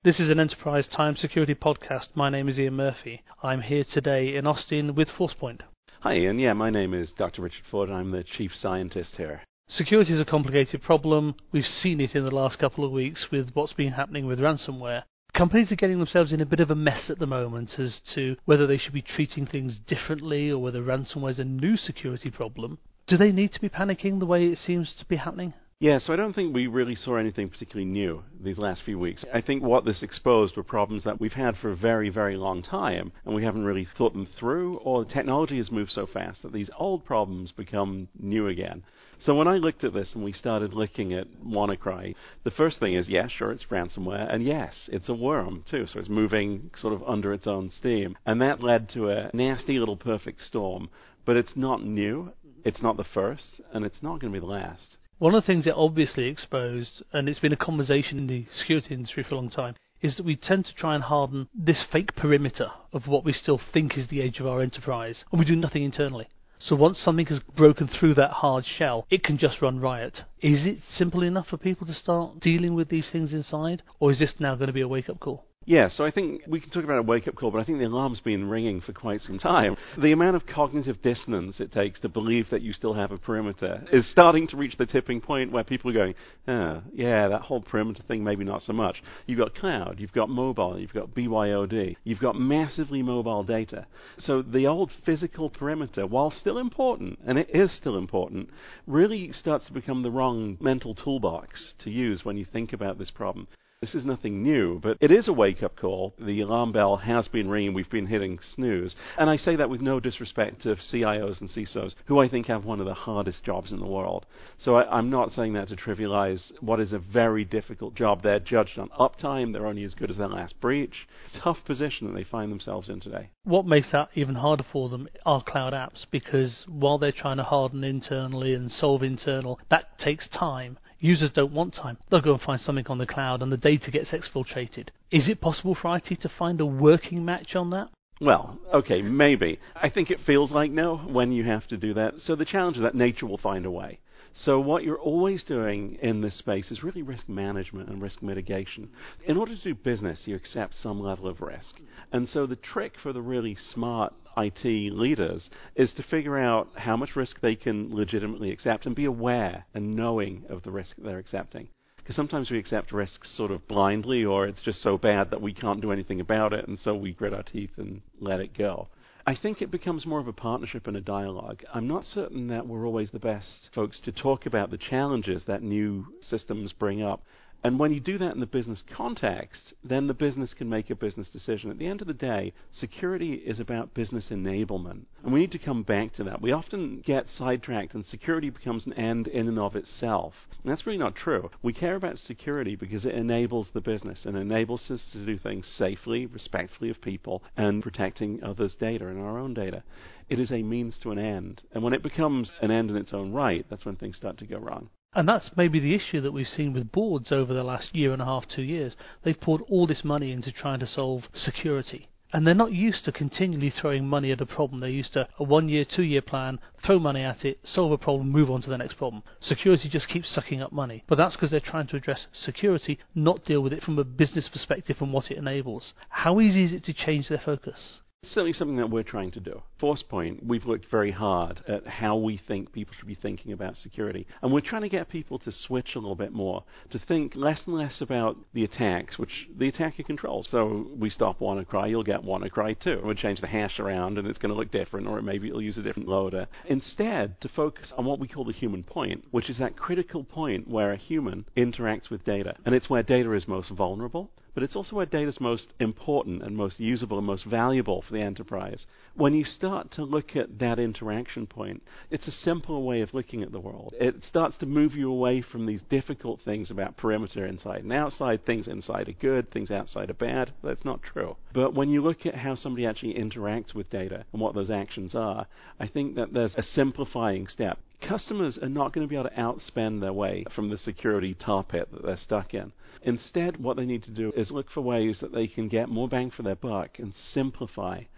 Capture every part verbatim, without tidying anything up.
This is an Enterprise Time Security podcast. My name is Ian Murphy. I'm here today in Austin with Forcepoint. Hi Ian, yeah, my name is Doctor Richard Ford. I'm the Chief Scientist here. Security is a complicated problem. We've seen it in the last couple of weeks with what's been happening with ransomware. Companies are getting themselves in a bit of a mess at the moment as to whether they should be treating things differently or whether ransomware is a new security problem. Do they need to be panicking the way it seems to be happening? Yeah, so I don't think we really saw anything particularly new these last few weeks. I think what this exposed were problems that we've had for a very, very long time, and we haven't really thought them through, or the technology has moved so fast that these old problems become new again. So when I looked at this and we started looking at WannaCry, the first thing is, yes, sure, it's ransomware, and yes, it's a worm too, so it's moving sort of under its own steam. And that led to a nasty little perfect storm, but it's not new, it's not the first, and it's not going to be the last. One of the things it obviously exposed, and it's been a conversation in the security industry for a long time, is that we tend to try and harden this fake perimeter of what we still think is the edge of our enterprise, and we do nothing internally. So once something has broken through that hard shell, it can just run riot. Is it simple enough for people to start dealing with these things inside, or is this now going to be a wake-up call? Yeah, so I think we can talk about a wake-up call, but I think the alarm's been ringing for quite some time. The amount of cognitive dissonance it takes to believe that you still have a perimeter is starting to reach the tipping point where people are going, oh, yeah, that whole perimeter thing, maybe not so much. You've got cloud, you've got mobile, you've got B Y O D, you've got massively mobile data. So the old physical perimeter, while still important, and it is still important, really starts to become the wrong mental toolbox to use when you think about this problem. This is nothing new, but it is a wake-up call. The alarm bell has been ringing. We've been hitting snooze. And I say that with no disrespect to C I Os and C I S Os, who I think have one of the hardest jobs in the world. So I, I'm not saying that to trivialize what is a very difficult job. They're judged on uptime. They're only as good as their last breach. Tough position that they find themselves in today. What makes that even harder for them are cloud apps, because while they're trying to harden internally and solve internal, that takes time. Users don't want time. They'll go and find something on the cloud and the data gets exfiltrated. Is it possible for I T to find a working match on that? Well, okay, maybe. I think it feels like no when you have to do that. So the challenge is that nature will find a way. So what you're always doing in this space is really risk management and risk mitigation. In order to do business, you accept some level of risk. And so the trick for the really smart I T leaders is to figure out how much risk they can legitimately accept and be aware and knowing of the risk they're accepting. Because sometimes we accept risks sort of blindly, or it's just so bad that we can't do anything about it, and so we grit our teeth and let it go. I think it becomes more of a partnership and a dialogue. I'm not certain that we're always the best folks to talk about the challenges that new systems bring up. And when you do that in the business context, then the business can make a business decision. At the end of the day, security is about business enablement. And we need to come back to that. We often get sidetracked and security becomes an end in and of itself. And that's really not true. We care about security because it enables the business and enables us to do things safely, respectfully of people, and protecting others' data and our own data. It is a means to an end. And when it becomes an end in its own right, that's when things start to go wrong. And that's maybe the issue that we've seen with boards over the last year and a half, two years. They've poured all this money into trying to solve security. And they're not used to continually throwing money at a problem. They're used to a one-year, two-year plan, throw money at it, solve a problem, move on to the next problem. Security just keeps sucking up money. But that's because they're trying to address security, not deal with it from a business perspective and what it enables. How easy is it to change their focus? It's certainly something that we're trying to do. Forcepoint, we've looked very hard at how we think people should be thinking about security. And we're trying to get people to switch a little bit more, to think less and less about the attacks, which the attacker controls. So we stop WannaCry, you'll get WannaCry too. We'll change the hash around and it's going to look different, or maybe it'll use a different loader. Instead, to focus on what we call the human point, which is that critical point where a human interacts with data. And it's where data is most vulnerable, but it's also where data is most important and most usable and most valuable for the enterprise. When you start to look at that interaction point, it's a simpler way of looking at the world. It starts to move you away from these difficult things about perimeter inside and outside. Things inside are good, things outside are bad. That's not true. But when you look at how somebody actually interacts with data and what those actions are, I think that there's a simplifying step. Customers are not going to be able to outspend their way from the security tar pit that they're stuck in. Instead, what they need to do is look for ways that they can get more bang for their buck and simplify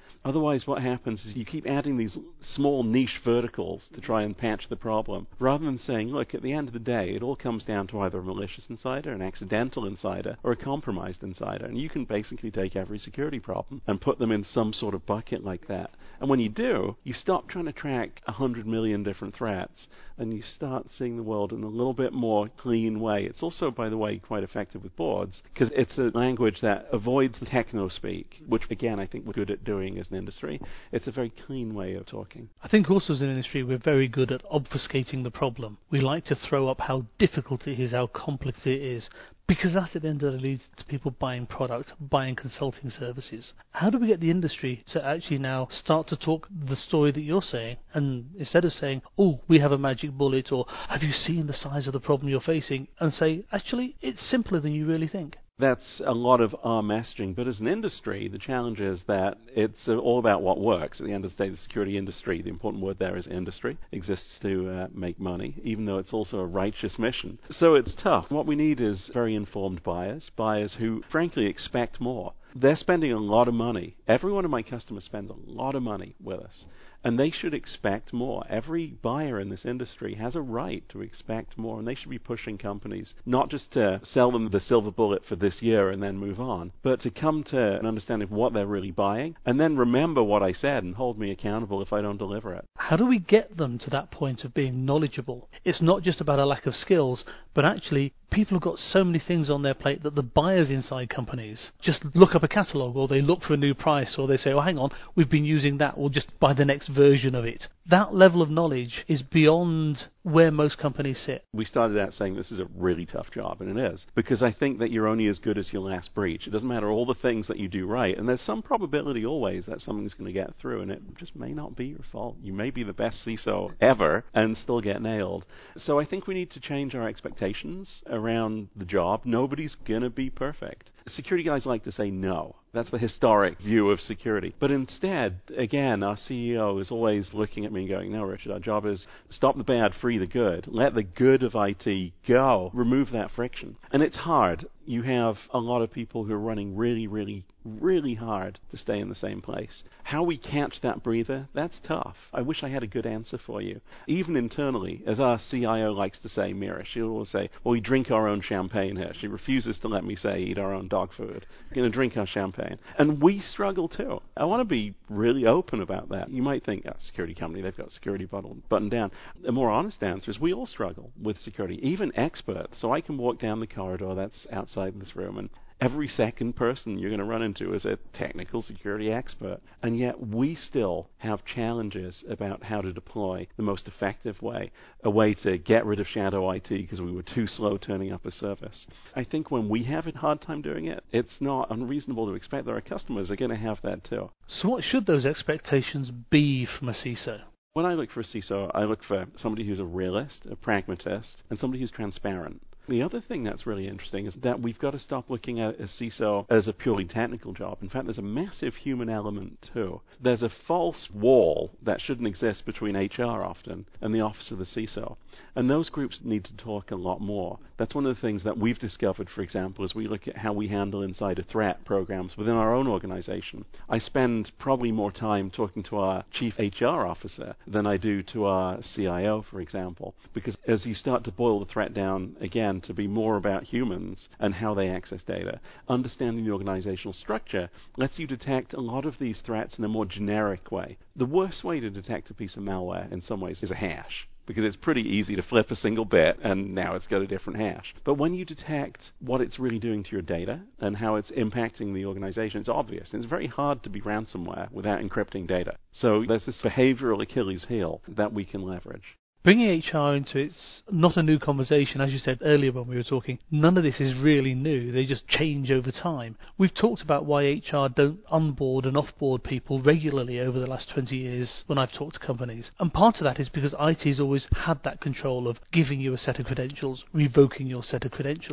Otherwise, what happens is you keep adding these small niche verticals to try and patch the problem, rather than saying, look, at the end of the day, it all comes down to either a malicious insider, an accidental insider, or a compromised insider. And you can basically take every security problem and put them in some sort of bucket like that. And when you do, you stop trying to track a hundred million different threats, and you start seeing the world in a little bit more clean way. It's also, by the way, quite effective with boards, because it's a language that avoids the techno-speak, which, again, I think we're good at doing as an industry. It's a very clean way of talking. I think also as an industry, we're very good at obfuscating the problem. We like to throw up how difficult it is, how complex it is, because that at the end of the day leads to people buying products, buying consulting services. How do we get the industry to actually now start to talk the story that you're saying, and instead of saying, oh, we have a magic bullet, or have you seen the size of the problem you're facing, and say, actually, it's simpler than you really think? That's a lot of our messaging, but as an industry, the challenge is that it's all about what works. At the end of the day, the security industry, the important word there is industry, exists to uh, make money, even though it's also a righteous mission. So it's tough. What we need is very informed buyers, buyers who, frankly, expect more. They're spending a lot of money. Every one of my customers spends a lot of money with us, and they should expect more. Every buyer in this industry has a right to expect more, and they should be pushing companies not just to sell them the silver bullet for this year and then move on, but to come to an understanding of what they're really buying, and then remember what I said and hold me accountable if I don't deliver it. How do we get them to that point of being knowledgeable? It's not just about a lack of skills, but actually people have got so many things on their plate that the buyers inside companies just look up a catalogue, or they look for a new price, or they say, oh, hang on, we've been using that, we'll just buy the next version of it. That level of knowledge is beyond where most companies sit. We started out saying this is a really tough job, and it is, because I think that you're only as good as your last breach. It doesn't matter all the things that you do right, and there's some probability always that something's going to get through, and it just may not be your fault. You may be the best C I S O ever and still get nailed. So I think we need to change our expectations around the job. Nobody's going to be perfect. Security guys like to say no. That's the historic view of security. But instead, again, our C E O is always looking at me and going, no, Richard, our job is stop the bad, free the good. Let the good of I T go. Remove that friction. And it's hard. You have a lot of people who are running really, really, really hard to stay in the same place. How we catch that breather, that's tough. I wish I had a good answer for you. Even internally, as our C I O likes to say, Mira, she'll always say, well, we drink our own champagne here. She refuses to let me say eat our own dog food. We're going to drink our champagne. And we struggle too. I want to be really open about that. You might think, oh, security company, they've got security button, button down. A more honest answer is we all struggle with security, even experts. So I can walk down the corridor that's outside this room, and every second person you're going to run into is a technical security expert. And yet we still have challenges about how to deploy the most effective way, a way to get rid of shadow I T because we were too slow turning up a service. I think when we have a hard time doing it, it's not unreasonable to expect that our customers are going to have that too. So what should those expectations be from a C I S O? When I look for a C I S O, I look for somebody who's a realist, a pragmatist, and somebody who's transparent. The other thing that's really interesting is that we've got to stop looking at a C I S O as a purely technical job. In fact, there's a massive human element too. There's a false wall that shouldn't exist between H R often and the office of the C I S O. And those groups need to talk a lot more. That's one of the things that we've discovered, for example, as we look at how we handle insider threat programs within our own organization. I spend probably more time talking to our chief H R officer than I do to our C I O, for example, because as you start to boil the threat down again to be more about humans and how they access data, understanding the organizational structure lets you detect a lot of these threats in a more generic way. The worst way to detect a piece of malware in some ways is a hash, because it's pretty easy to flip a single bit and now it's got a different hash. But when you detect what it's really doing to your data and how it's impacting the organization, it's obvious. And it's very hard to be ransomware without encrypting data. So there's this behavioral Achilles heel that we can leverage. Bringing H R into it's not a new conversation. As you said earlier when we were talking, none of this is really new. They just change over time. We've talked about why H R don't onboard and offboard people regularly over the last twenty years when I've talked to companies. And part of that is because I T has always had that control of giving you a set of credentials, revoking your set of credentials.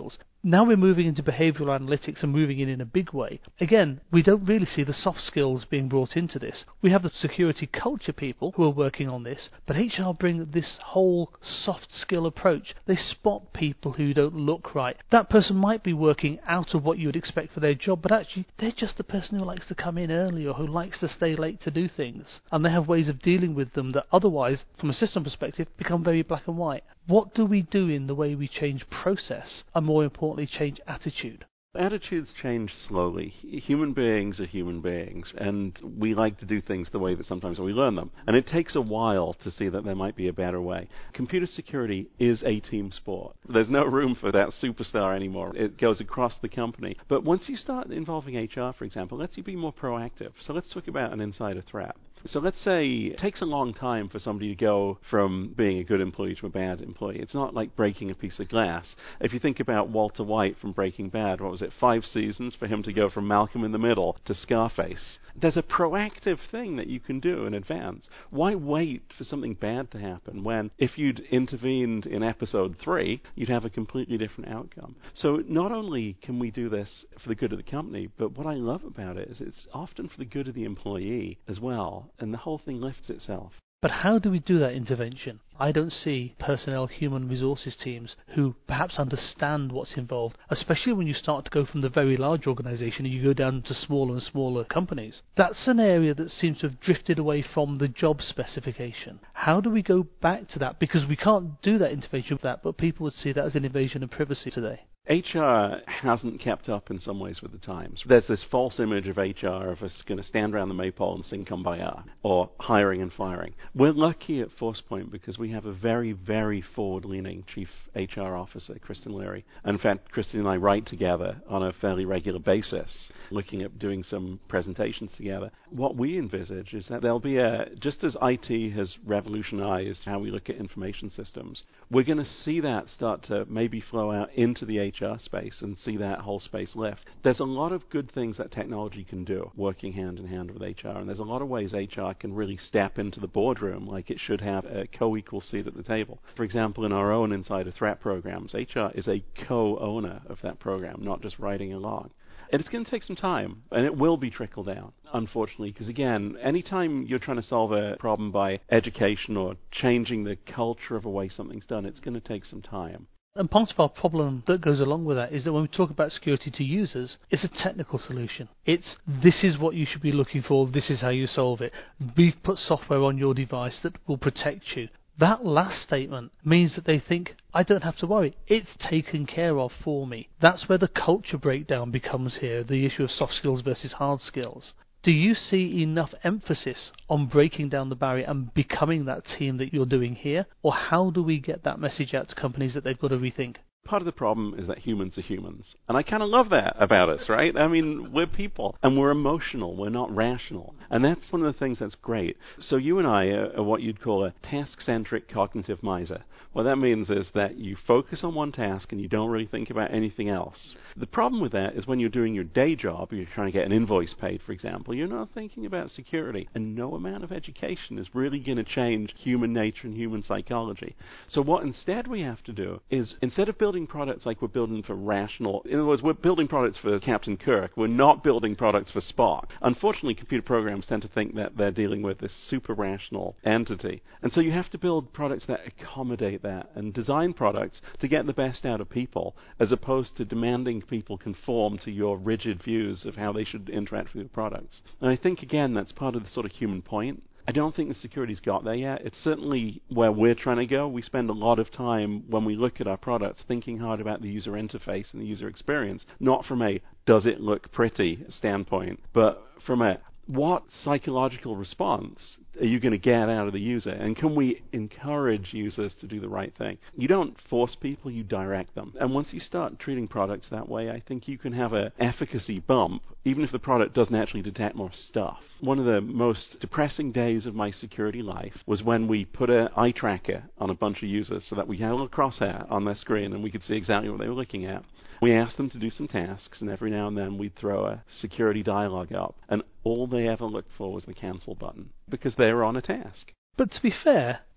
Now we're moving into behavioural analytics and moving in in a big way. Again, we don't really see the soft skills being brought into this. We have the security culture people who are working on this, but H R bring this whole soft skill approach. They spot people who don't look right. That person might be working out of what you would expect for their job, but actually they're just the person who likes to come in early or who likes to stay late to do things. And they have ways of dealing with them that otherwise, from a system perspective, become very black and white. What do we do in the way we change process, and more importantly, change attitude? Attitudes change slowly. Human beings are human beings, and we like to do things the way that sometimes we learn them. And it takes a while to see that there might be a better way. Computer security is a team sport. There's no room for that superstar anymore. It goes across the company. But once you start involving H R, for example, it lets you be more proactive. So let's talk about an insider threat. So let's say it takes a long time for somebody to go from being a good employee to a bad employee. It's not like breaking a piece of glass. If you think about Walter White from Breaking Bad, what was it, five seasons for him to go from Malcolm in the Middle to Scarface? There's a proactive thing that you can do in advance. Why wait for something bad to happen when if you'd intervened in episode three, you'd have a completely different outcome? So not only can we do this for the good of the company, but what I love about it is it's often for the good of the employee as well. And the whole thing lifts itself. But how do we do that intervention? I don't see personnel human resources teams who perhaps understand what's involved, especially when you start to go from the very large organisation and you go down to smaller and smaller companies. That's an area that seems to have drifted away from the job specification. How do we go back to that? Because we can't do that intervention with that, but people would see that as an invasion of privacy today. H R hasn't kept up in some ways with the times. There's this false image of H R of us going to stand around the maypole and sing Kumbaya, or hiring and firing. We're lucky at Forcepoint because we have a very, very forward-leaning Chief H R Officer, Kristen Leary. In fact, Kristen and I write together on a fairly regular basis, looking at doing some presentations together. What we envisage is that there'll be a, just as I T has revolutionized how we look at information systems, we're going to see that start to maybe flow out into the H R space and see that whole space lift. There's a lot of good things that technology can do, working hand in hand with H R, and there's a lot of ways H R can really step into the boardroom like it should have a co-equal seat at the table. For example, in our own insider threat programs, H R is a co-owner of that program, not just writing along. And it's going to take some time, and it will be trickled down, unfortunately, because again, anytime you're trying to solve a problem by education or changing the culture of a way something's done, it's going to take some time. And part of our problem that goes along with that is that when we talk about security to users, it's a technical solution. It's, this is what you should be looking for, this is how you solve it. We've put software on your device that will protect you. That last statement means that they think, I don't have to worry, it's taken care of for me. That's where the culture breakdown becomes here, the issue of soft skills versus hard skills. Do you see enough emphasis on breaking down the barrier and becoming that team that you're doing here? Or how do we get that message out to companies that they've got to rethink? Part of the problem is that humans are humans. And I kind of love that about us, right? I mean, we're people, and we're emotional, we're not rational. And that's one of the things that's great. So you and I are, are what you'd call a task-centric cognitive miser. What that means is that you focus on one task and you don't really think about anything else. The problem with that is when you're doing your day job, or you're trying to get an invoice paid, for example, you're not thinking about security. And no amount of education is really going to change human nature and human psychology. So what instead we have to do is, instead of building products like we're building for rational, in other words, we're building products for Captain Kirk, we're not building products for Spock. Unfortunately, computer programs tend to think that they're dealing with this super rational entity. And so you have to build products that accommodate that and design products to get the best out of people, as opposed to demanding people conform to your rigid views of how they should interact with your products. And I think, again, that's part of the sort of human point. I don't think the security's got there yet. It's certainly where we're trying to go. We spend a lot of time when we look at our products thinking hard about the user interface and the user experience, not from a does it look pretty standpoint, but from a what psychological response are you going to get out of the user? And can we encourage users to do the right thing? You don't force people, you direct them. And once you start treating products that way, I think you can have an efficacy bump, even if the product doesn't actually detect more stuff. One of the most depressing days of my security life was when we put an eye tracker on a bunch of users so that we had a little crosshair on their screen and we could see exactly what they were looking at. We asked them to do some tasks, and every now and then we'd throw a security dialog up, and all they ever looked for was the cancel button, because they were on a task. But to be fair,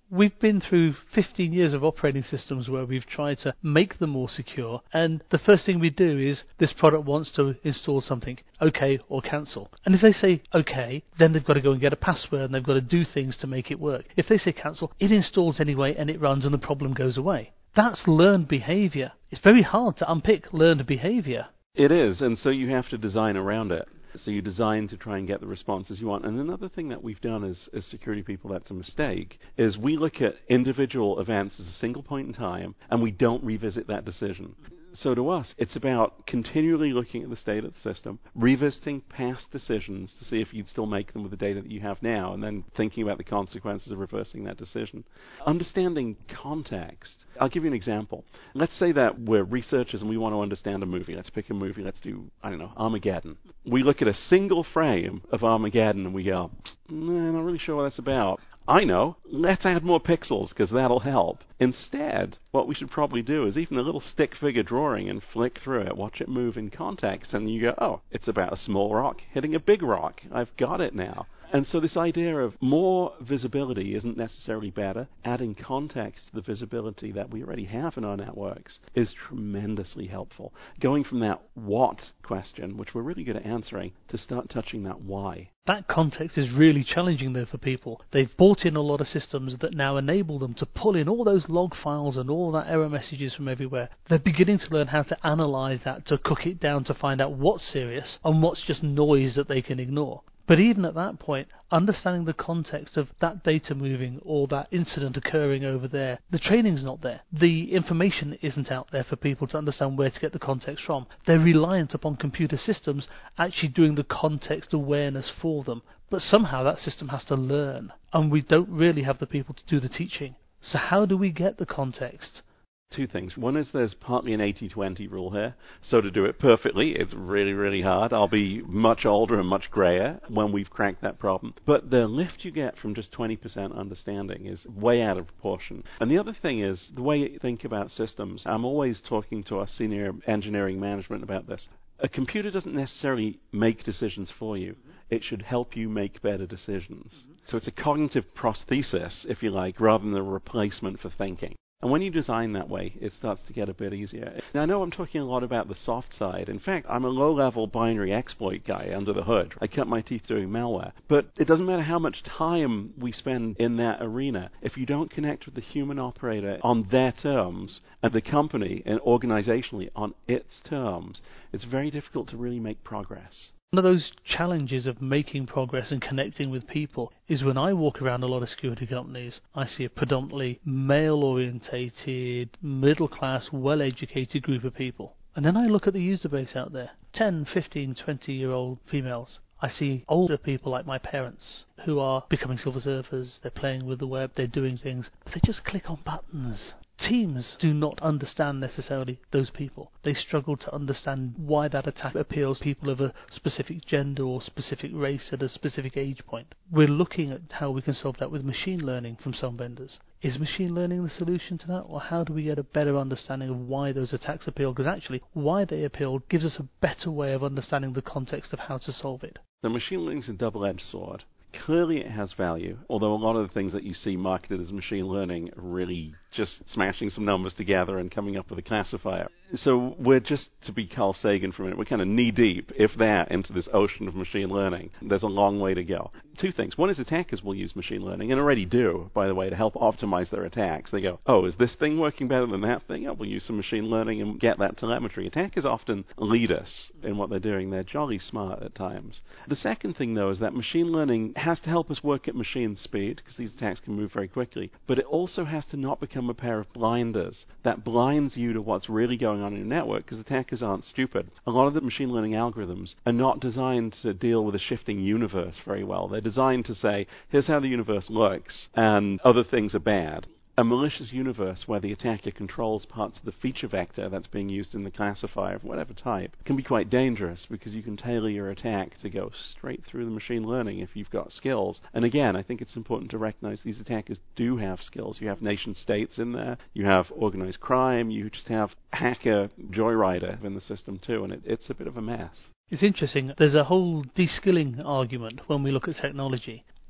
We've been through fifteen years of operating systems where we've tried to make them more secure, and the first thing we do is, this product wants to install something, OK or cancel. And if they say OK, then they've got to go and get a password and they've got to do things to make it work. If they say cancel, it installs anyway and it runs and the problem goes away. That's learned behavior. It's very hard to unpick learned behavior. It is, and so you have to design around it. So you design to try and get the responses you want. And another thing that we've done as, as security people that's a mistake is we look at individual events as a single point in time and we don't revisit that decision. So to us, it's about continually looking at the state of the system, revisiting past decisions to see if you'd still make them with the data that you have now, and then thinking about the consequences of reversing that decision. Understanding context. I'll give you an example. Let's say that we're researchers and we want to understand a movie. Let's pick a movie. Let's do, I don't know, Armageddon. We look at a single frame of Armageddon and we go, nah, not really sure what that's about. I know, let's add more pixels because that'll help. Instead, what we should probably do is even a little stick figure drawing and flick through it, watch it move in context, and you go, oh, it's about a small rock hitting a big rock. I've got it now. And so this idea of more visibility isn't necessarily better. Adding context to the visibility that we already have in our networks is tremendously helpful. Going from that what question, which we're really good at answering, to start touching that why. That context is really challenging though for people. They've bought in a lot of systems that now enable them to pull in all those log files and all that error messages from everywhere. They're beginning to learn how to analyze that, to cook it down, to find out what's serious and what's just noise that they can ignore. But even at that point, understanding the context of that data moving or that incident occurring over there, the training's not there. The information isn't out there for people to understand where to get the context from. They're reliant upon computer systems actually doing the context awareness for them. But somehow that system has to learn, and we don't really have the people to do the teaching. So how do we get the context? Two things. One is there's partly an eighty twenty rule here. So to do it perfectly, it's really, really hard. I'll be much older and much grayer when we've cracked that problem. But the lift you get from just twenty percent understanding is way out of proportion. And the other thing is, the way you think about systems, I'm always talking to our senior engineering management about this. A computer doesn't necessarily make decisions for you. It should help you make better decisions. So it's a cognitive prosthesis, if you like, rather than a replacement for thinking. And when you design that way, it starts to get a bit easier. Now, I know I'm talking a lot about the soft side. In fact, I'm a low-level binary exploit guy under the hood. I cut my teeth doing malware. But it doesn't matter how much time we spend in that arena. If you don't connect with the human operator on their terms, and the company and organizationally on its terms, it's very difficult to really make progress. One of those challenges of making progress and connecting with people is when I walk around a lot of security companies, I see a predominantly male-orientated, middle-class, well-educated group of people. And then I look at the user base out there, ten, fifteen, twenty-year-old females. I see older people like my parents who are becoming silver surfers, they're playing with the web, they're doing things, but they just click on buttons. Teams do not understand necessarily those people. They struggle to understand why that attack appeals to people of a specific gender or specific race at a specific age point. We're looking at how we can solve that with machine learning from some vendors. Is machine learning the solution to that, or how do we get a better understanding of why those attacks appeal? Because actually, why they appeal gives us a better way of understanding the context of how to solve it. So machine learning is a double-edged sword. Clearly it has value, although a lot of the things that you see marketed as machine learning are really just smashing some numbers together and coming up with a classifier. So we're just, to be Carl Sagan for a minute, we're kind of knee-deep, if that, into this ocean of machine learning. There's a long way to go. Two things. One is attackers will use machine learning, and already do, by the way, to help optimize their attacks. They go, oh, is this thing working better than that thing? Oh, we'll use some machine learning and get that telemetry. Attackers often lead us in what they're doing. They're jolly smart at times. The second thing, though, is that machine learning has to help us work at machine speed, because these attacks can move very quickly, but it also has to not become a pair of blinders that blinds you to what's really going on in your network, because attackers aren't stupid. A lot of the machine learning algorithms are not designed to deal with a shifting universe very well. They're designed to say, here's how the universe looks, and other things are bad. A malicious universe where the attacker controls parts of the feature vector that's being used in the classifier of whatever type can be quite dangerous, because you can tailor your attack to go straight through the machine learning if you've got skills. And again, I think it's important to recognize these attackers do have skills. You have nation states in there, you have organized crime, you just have hacker joyrider in the system too, and it, it's a bit of a mess. It's interesting. There's a whole de-skilling argument when we look at technology.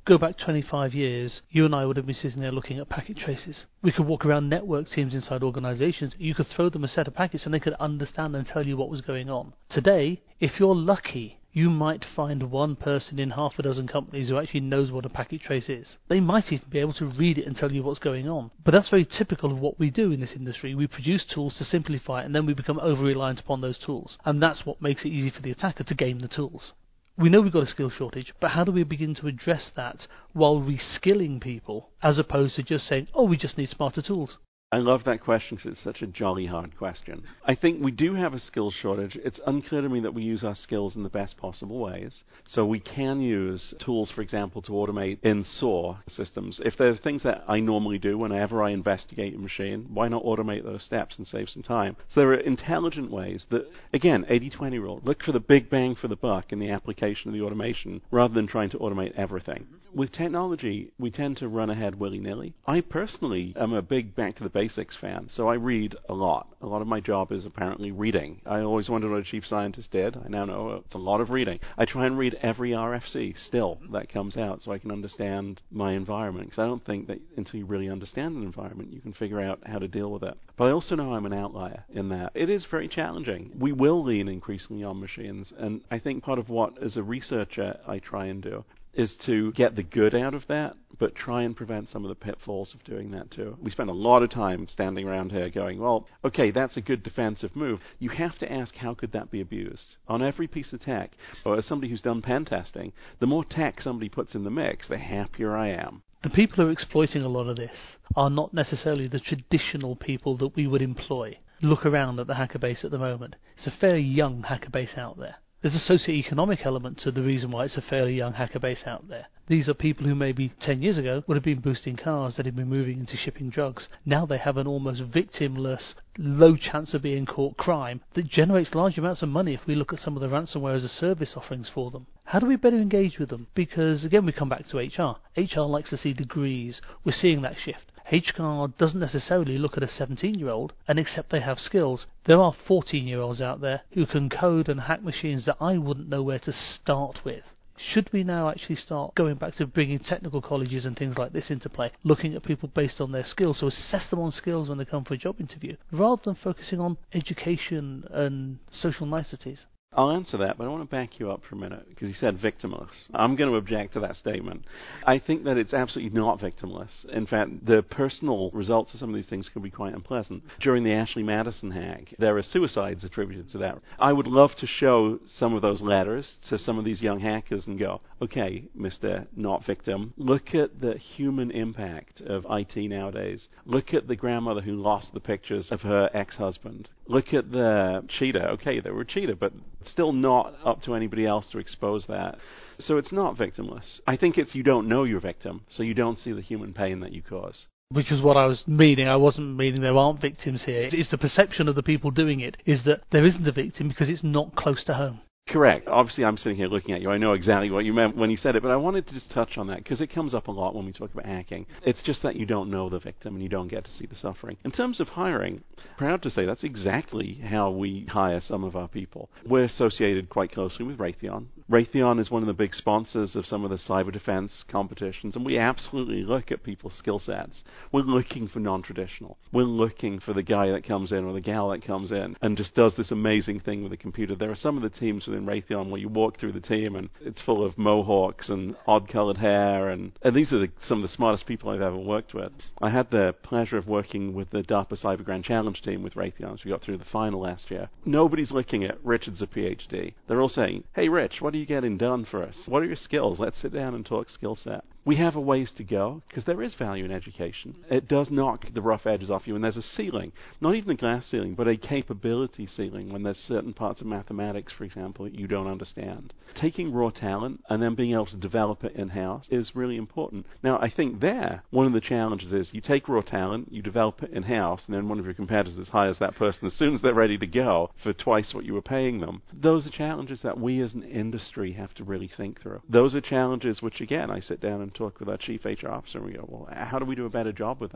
Go back twenty-five years, you and I would have been sitting there looking at packet traces. We could walk around network teams inside organizations. You could throw them a set of packets and they could understand and tell you what was going on. Today, if you're lucky, you might find one person in half a dozen companies who actually knows what a packet trace is. They might even be able to read it and tell you what's going on. But that's very typical of what we do in this industry. We produce tools to simplify it, and then we become over-reliant upon those tools. And that's what makes it easy for the attacker to game the tools. We know we've got a skill shortage, but how do we begin to address that while reskilling people, as opposed to just saying, oh, we just need smarter tools? I love that question because it's such a jolly hard question. I think we do have a skills shortage. It's unclear to me that we use our skills in the best possible ways. So we can use tools, for example, to automate in S O A R systems. If there are things that I normally do whenever I investigate a machine, why not automate those steps and save some time? So there are intelligent ways that, again, eighty twenty rule, look for the big bang for the buck in the application of the automation rather than trying to automate everything. With technology, we tend to run ahead willy-nilly. I personally am a big back to the basics fan, so I read a lot. A lot of my job is apparently reading. I always wondered what a chief scientist did. I now know it's a lot of reading. I try and read every R F C still that comes out so I can understand my environment, because I don't think that until you really understand an environment, you can figure out how to deal with it. But I also know I'm an outlier in that. It is very challenging. We will lean increasingly on machines, and I think part of what, as a researcher, I try and do is to get the good out of that, but try and prevent some of the pitfalls of doing that too. We spend a lot of time standing around here going, well, okay, that's a good defensive move. You have to ask, how could that be abused? On every piece of tech, or as somebody who's done pen testing, the more tech somebody puts in the mix, the happier I am. The people who are exploiting a lot of this are not necessarily the traditional people that we would employ. Look around at the hacker base at the moment. It's a fairly young hacker base out there. There's a socio-economic element to the reason why it's a fairly young hacker base out there. These are people who maybe ten years ago would have been boosting cars, that had been moving into shipping drugs. Now they have an almost victimless, low chance of being caught crime that generates large amounts of money if we look at some of the ransomware as a service offerings for them. How do we better engage with them? Because again, we come back to H R. H R likes to see degrees. We're seeing that shift. H R doesn't necessarily look at a seventeen-year-old and accept they have skills. There are fourteen-year-olds out there who can code and hack machines that I wouldn't know where to start with. Should we now actually start going back to bringing technical colleges and things like this into play, looking at people based on their skills, so assess them on skills when they come for a job interview, rather than focusing on education and social niceties? I'll answer that, but I want to back you up for a minute, because you said victimless. I'm going to object to that statement. I think that it's absolutely not victimless. In fact, the personal results of some of these things can be quite unpleasant. During the Ashley Madison hack, there are suicides attributed to that. I would love to show some of those letters to some of these young hackers and go, okay, Mister Not Victim, look at the human impact of I T nowadays. Look at the grandmother who lost the pictures of her ex-husband. Look at the cheater. Okay, they were a cheater, but still not up to anybody else to expose that. So it's not victimless. I think it's you don't know your victim, so you don't see the human pain that you cause. Which is what I was meaning. I wasn't meaning there aren't victims here. It's the perception of the people doing it is that there isn't a victim because it's not close to home. Correct. Obviously, I'm sitting here looking at you. I know exactly what you meant when you said it, but I wanted to just touch on that because it comes up a lot when we talk about hacking. It's just that you don't know the victim and you don't get to see the suffering. In terms of hiring, proud to say that's exactly how we hire some of our people. We're associated quite closely with Raytheon. Raytheon is one of the big sponsors of some of the cyber defense competitions, and we absolutely look at people's skill sets. We're looking for non-traditional. We're looking for the guy that comes in or the gal that comes in and just does this amazing thing with a computer. There are some of the teams within Raytheon where you walk through the team and it's full of mohawks and odd-colored hair, and, and these are the, some of the smartest people I've ever worked with. I had the pleasure of working with the DARPA Cyber Grand Challenge team with Raytheon as we got through the final last year. Nobody's looking at Richard's a PhD. They're all saying, hey Rich, what are you getting done for us? What are your skills? Let's sit down and talk skill set. We have a ways to go because there is value in education. It does knock the rough edges off you, and there's a ceiling, not even a glass ceiling, but a capability ceiling when there's certain parts of mathematics, for example, that you don't understand. Taking raw talent and then being able to develop it in-house is really important. Now, I think there, one of the challenges is you take raw talent, you develop it in-house, and then one of your competitors hires that person as soon as they're ready to go for twice what you were paying them. Those are challenges that we as an industry have to really think through. Those are challenges which, again, I sit down and talk with our chief H R officer and we go, well, how do we do a better job with that?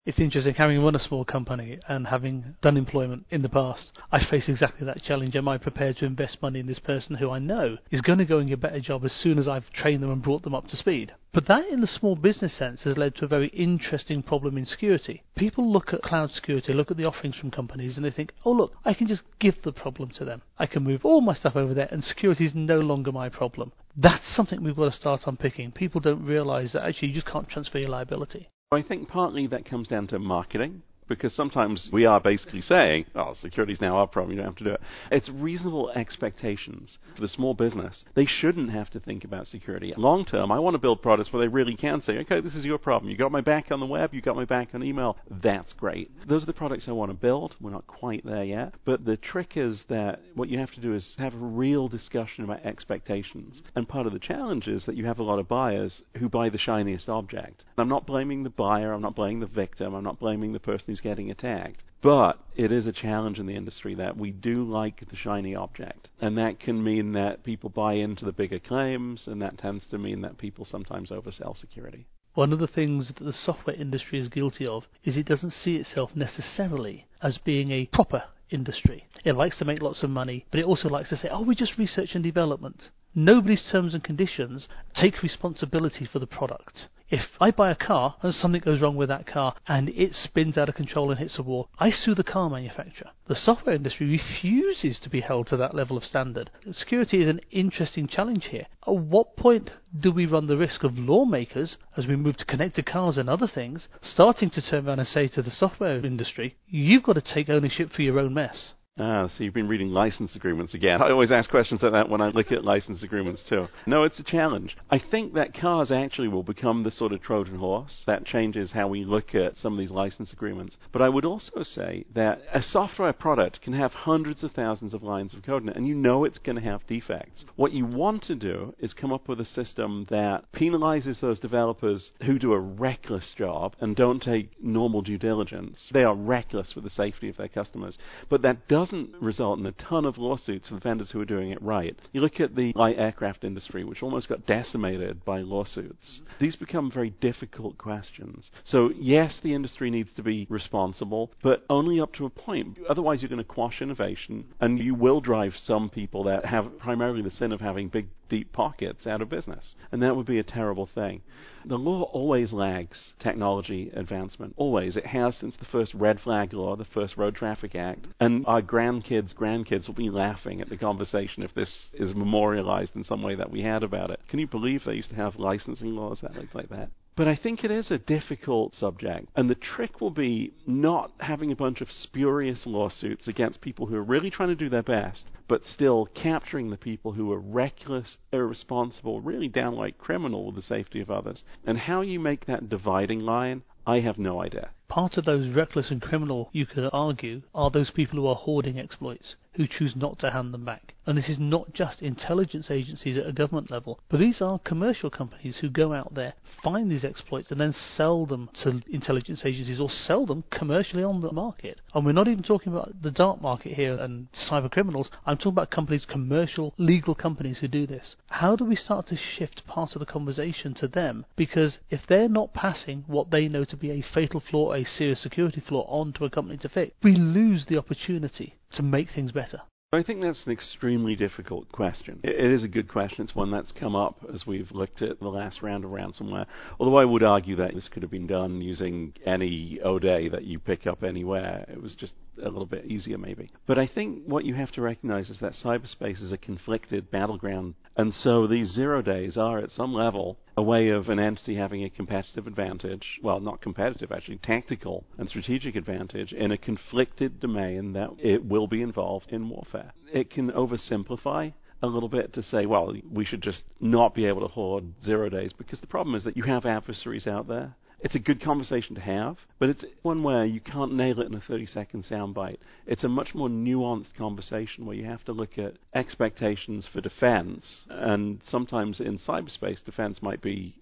It's interesting, having run a small company and having done employment in the past, I face exactly that challenge. Am I prepared to invest money in this person who I know is going to go and get a better job as soon as I've trained them and brought them up to speed? But that, in the small business sense, has led to a very interesting problem in security. People look at cloud security, look at the offerings from companies, and they think, oh look, I can just give the problem to them. I can move all my stuff over there, and security is no longer my problem. That's something we've got to start unpicking. People don't realise that actually you just can't transfer your liability. I think partly that comes down to marketing, because sometimes we are basically saying, oh, security is now our problem, you don't have to do it. It's reasonable expectations for the small business. They shouldn't have to think about security. Long term, I want to build products where they really can say, okay, this is your problem. You got my back on the web, you got my back on email. That's great. Those are the products I want to build. We're not quite there yet. But the trick is that what you have to do is have a real discussion about expectations. And part of the challenge is that you have a lot of buyers who buy the shiniest object. I'm not blaming the buyer, I'm not blaming the victim, I'm not blaming the person who's getting attacked. But it is a challenge in the industry that we do like the shiny object. And that can mean that people buy into the bigger claims, and that tends to mean that people sometimes oversell security. One of the things that the software industry is guilty of is it doesn't see itself necessarily as being a proper industry. It likes to make lots of money, but it also likes to say, oh, we're just research and development. Nobody's terms and conditions take responsibility for the product. If I buy a car and something goes wrong with that car and it spins out of control and hits a wall, I sue the car manufacturer. The software industry refuses to be held to that level of standard. Security is an interesting challenge here. At what point do we run the risk of lawmakers, as we move to connected cars and other things, starting to turn around and say to the software industry, you've got to take ownership for your own mess? Ah, so you've been reading license agreements again. I always ask questions like that when I look at license agreements too. No, it's a challenge. I think that cars actually will become the sort of Trojan horse that changes how we look at some of these license agreements. But I would also say that a software product can have hundreds of thousands of lines of code in it, and you know it's going to have defects. What you want to do is come up with a system that penalizes those developers who do a reckless job and don't take normal due diligence. They are reckless with the safety of their customers. But that does doesn't result in a ton of lawsuits for the vendors who are doing it right. You look at the light aircraft industry, which almost got decimated by lawsuits. These become very difficult questions. So yes, the industry needs to be responsible, but only up to a point. Otherwise, you're going to quash innovation, and you will drive some people that have primarily the sin of having big, deep pockets out of business. And that would be a terrible thing. The law always lags technology advancement. Always. It has since the first red flag law, the first Road Traffic Act. And our grandkids' grandkids will be laughing at the conversation if this is memorialized in some way that we had about it. Can you believe they used to have licensing laws that looked like that? But I think it is a difficult subject, and the trick will be not having a bunch of spurious lawsuits against people who are really trying to do their best, but still capturing the people who are reckless, irresponsible, really downright criminal with the safety of others. And how you make that dividing line, I have no idea. Part of those reckless and criminal, you could argue, are those people who are hoarding exploits, who choose not to hand them back. And this is not just intelligence agencies at a government level, but these are commercial companies who go out there, find these exploits, and then sell them to intelligence agencies or sell them commercially on the market. And we're not even talking about the dark market here and cyber criminals. I'm talking about companies, commercial, legal companies who do this. How do we start to shift part of the conversation to them? Because if they're not passing what they know to be a fatal flaw, a serious security flaw, on to a company to fix, we lose the opportunity to make things better. I think that's an extremely difficult question. It is a good question. It's one that's come up as we've looked at the last round of ransomware. Although I would argue that this could have been done using any O D A that you pick up anywhere. It was just a little bit easier maybe. But I think what you have to recognize is that cyberspace is a conflicted battleground. And so these zero days are at some level a way of an entity having a competitive advantage, well, not competitive, actually tactical and strategic advantage in a conflicted domain that it will be involved in warfare. It can oversimplify a little bit to say, well, we should just not be able to hoard zero days, because the problem is that you have adversaries out there. It's a good conversation to have, but it's one where you can't nail it in a thirty-second soundbite. It's a much more nuanced conversation where you have to look at expectations for defense, and sometimes in cyberspace, defense might be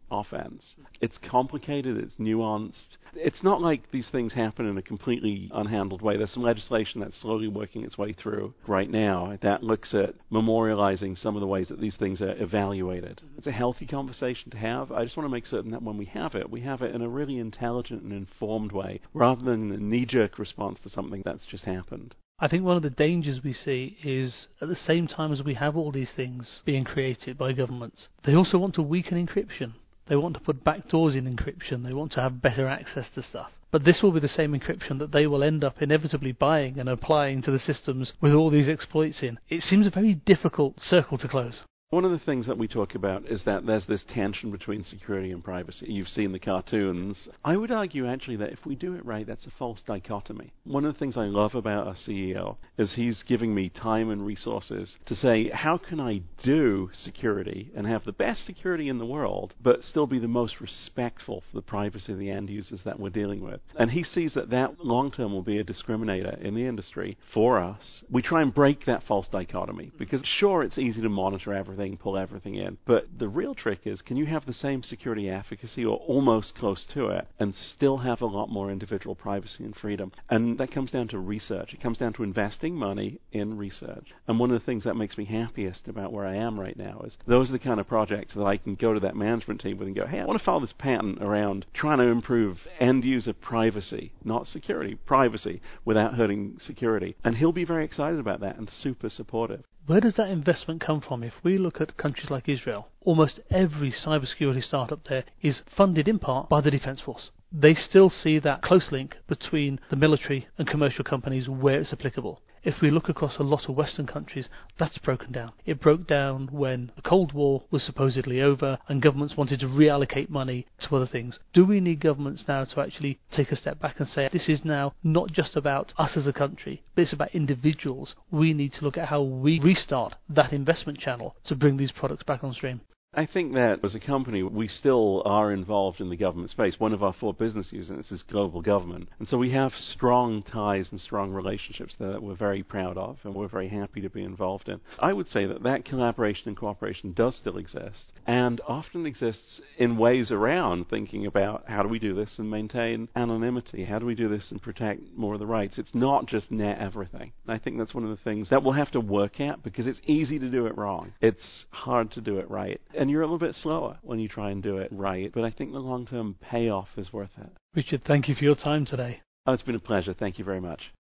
offense. It's complicated, it's nuanced. It's not like these things happen in a completely unhandled way. There's some legislation that's slowly working its way through right now that looks at memorializing some of the ways that these things are evaluated. It's a healthy conversation to have. I just want to make certain that when we have it, we have it in a really intelligent and informed way, rather than a knee-jerk response to something that's just happened. I think one of the dangers we see is at the same time as we have all these things being created by governments, they also want to weaken encryption. They want to put backdoors in encryption. They want to have better access to stuff. But this will be the same encryption that they will end up inevitably buying and applying to the systems with all these exploits in. It seems a very difficult circle to close. One of the things that we talk about is that there's this tension between security and privacy. You've seen the cartoons. I would argue, actually, that if we do it right, that's a false dichotomy. One of the things I love about our C E O is he's giving me time and resources to say, how can I do security and have the best security in the world, but still be the most respectful for the privacy of the end users that we're dealing with? And he sees that that long-term will be a discriminator in the industry for us. We try and break that false dichotomy, because sure, it's easy to monitor everything, pull everything in. But the real trick is, can you have the same security efficacy or almost close to it and still have a lot more individual privacy and freedom? And that comes down to research. It comes down to investing money in research. And one of the things that makes me happiest about where I am right now is those are the kind of projects that I can go to that management team with and go, hey, I want to file this patent around trying to improve end user privacy, not security, privacy, without hurting security. And he'll be very excited about that and super supportive. Where does that investment come from? If we look at countries like Israel, almost every cybersecurity startup there is funded in part by the Defence Force. They still see that close link between the military and commercial companies where it's applicable. If we look across a lot of Western countries, that's broken down. It broke down when the Cold War was supposedly over and governments wanted to reallocate money to other things. Do we need governments now to actually take a step back and say, this is now not just about us as a country, but it's about individuals. We need to look at how we restart that investment channel to bring these products back on stream. I think that as a company, we still are involved in the government space. One of our four business units is global government. And so we have strong ties and strong relationships that we're very proud of and we're very happy to be involved in. I would say that that collaboration and cooperation does still exist and often exists in ways around thinking about how do we do this and maintain anonymity? How do we do this and protect more of the rights? It's not just net everything. And I think that's one of the things that we'll have to work at because it's easy to do it wrong. It's hard to do it right. And you're a little bit slower when you try and do it right, but I think the long-term payoff is worth it. Richard, thank you for your time today. Oh, it's been a pleasure. Thank you very much.